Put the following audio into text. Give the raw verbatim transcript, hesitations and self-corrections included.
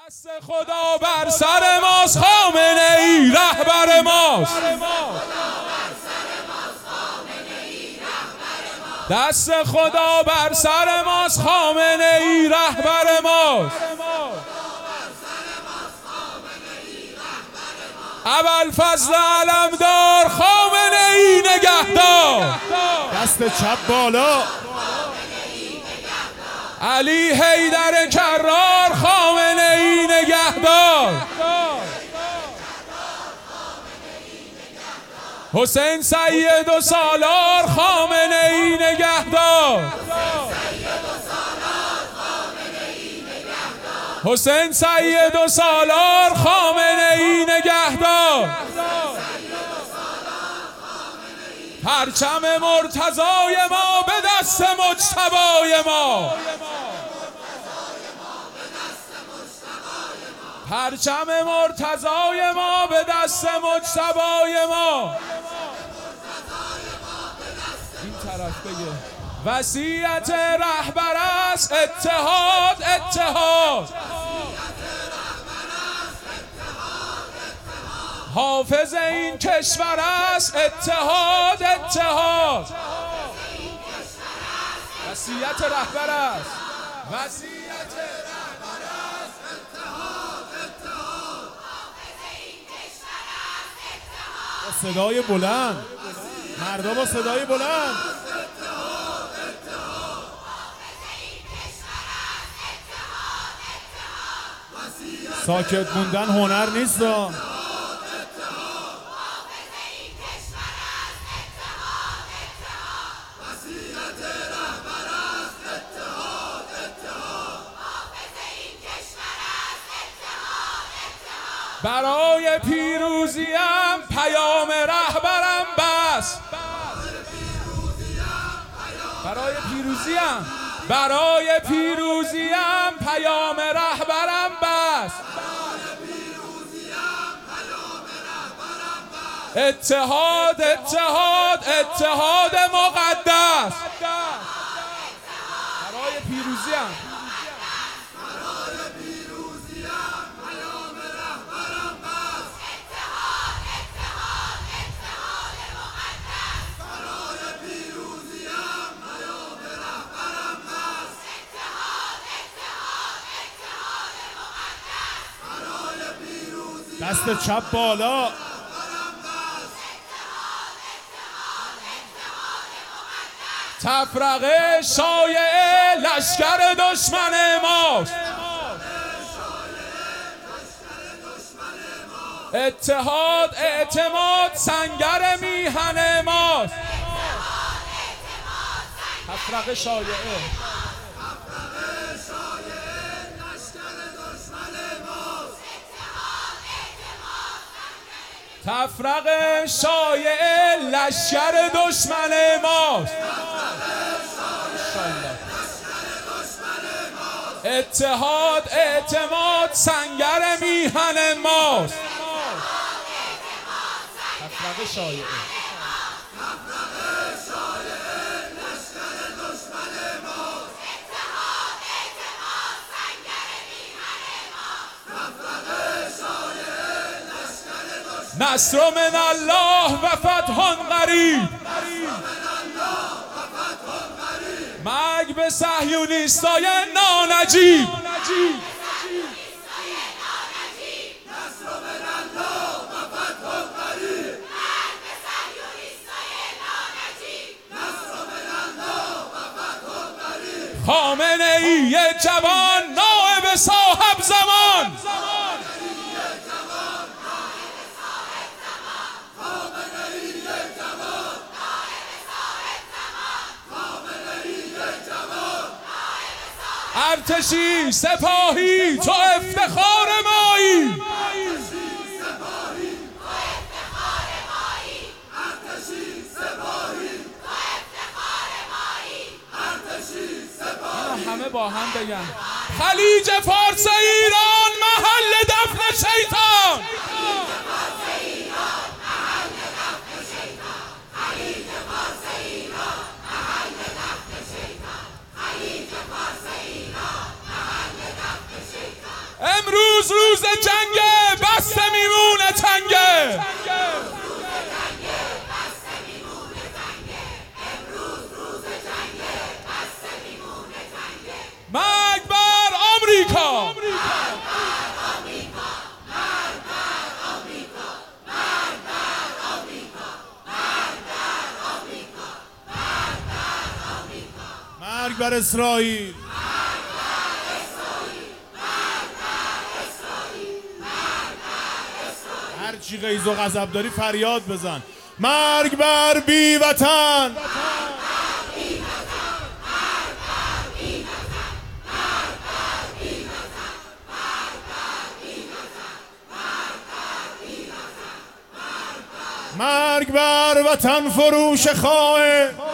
دست خدا بر سر ماست، خامنه ای رهبر ماست. دست خدا بر سر ماست، خامنه ای رهبر ماست. ابوالفضل علمدار، خامنه ای نگهدار. دست چپ بالا. علی حیدر کرار، خامنه ای نگهدار. حسین سید و سالار، خامنه ای نگهدار. حسین سید و سالار، خامنه ای نگهدار. پرچم مرتضای ما به دست مجتبای ما. پرچم مرتضای ما به دست مجتبای ما. این طرف بگه وصیت رهبر است اتحاد اتحاد. حافظ این کشور است اتحاد اتحاد. وصیت رهبر است وصیت رهبر است اتحاد اتحاد. حافظ این کشور است اتحاد. با صدای بلند مردا، با صدای بلند. ساکت موندن هنر نیست. برای پیروزیم پیام رهبرم بس. برای پیروزیم برای پیروزیم پیام رهبرم بس. اتحاد اتحاد اتحاد مقدس. برای پیروزیم دست چپ بالا. تفرقه شایعه لشکر دشمن ماست. اتحاد اعتماد سنگر میهن ماست. تفرقه شایعه تفرقه شایعه لشکر دشمن ماست. اتحاد اعتماد سنگر میهن ماست. تفرقه شایعه نصر من الله و فتح قریب. مرگ به صهیونیستای نانجیب. خامنه ای جوان نائب صاحب زمان. ارتشی سپاهی تو افتخار مایی. اینو همه با هم بگن. خلیج فارس ایران محل دفن شیطان. امروز امروز روز جنگه، بسته میمونه تنگه. مرگ بر آمریکا. مرگ بر اسرائیل. هر چی غیظ و غضب داری فریاد بزن. مرگ بر بی وطن. مرگ بر وطن فروش خائن.